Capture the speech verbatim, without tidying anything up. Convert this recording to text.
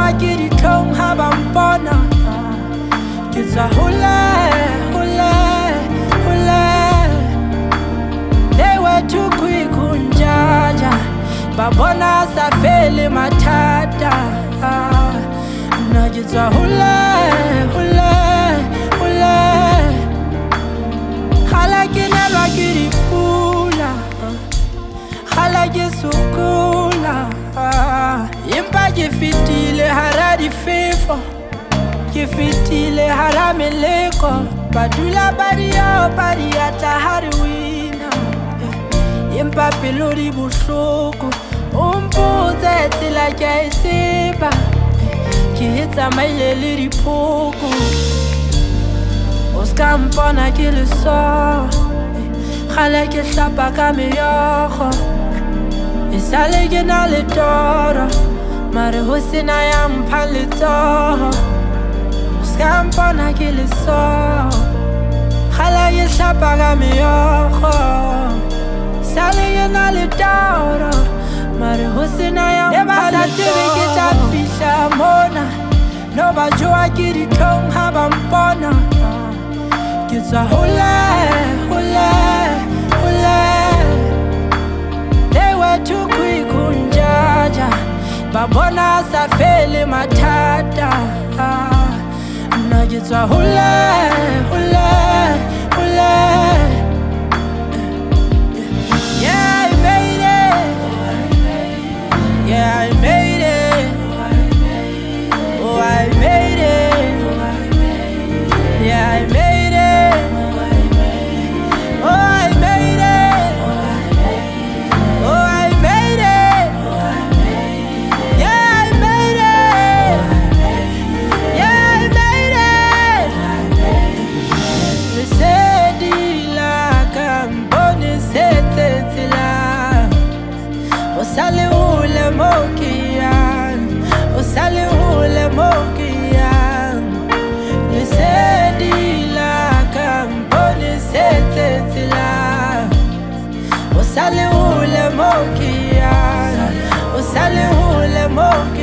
joa ke ditlhong ha ba mpona ke tswa hole hole hole they were too quick kunjaja ba bona sa fele mathata na ke tswa hole hole hole hala ke nalwa ke dipula hala ke sukula impa ke fitile hara difefo ke fitile hara meleko badula badia badia tla hari wina impa pelo di bohloko umpuze tsela ke iseba ke hitsa maile le dipoko oska mpona ke le so khala ke hlapa ka meyogo isale ke na le toro mare ho sena ya mpha letsoho oska mpona ke le so khala ke hlapa ka meyogo isale ke na le toro mare ho sena ya mpha letsoho ke tla fihla mona no ba joa ke ditlhong ha ba mpona ke tswa hole hole hole they were too quick kunjaja ba bona sa fele mathata na ke tswa hole hole hole yeah I made it yeah I made it oh I made it yeah I made it oh I made it oh I made it yeah I made it yeah I made it le sedi la cambone setetila o sale ule mokian o sale ule mokian le sedi la cambone setetila o sale ule mokian o sale ule mokian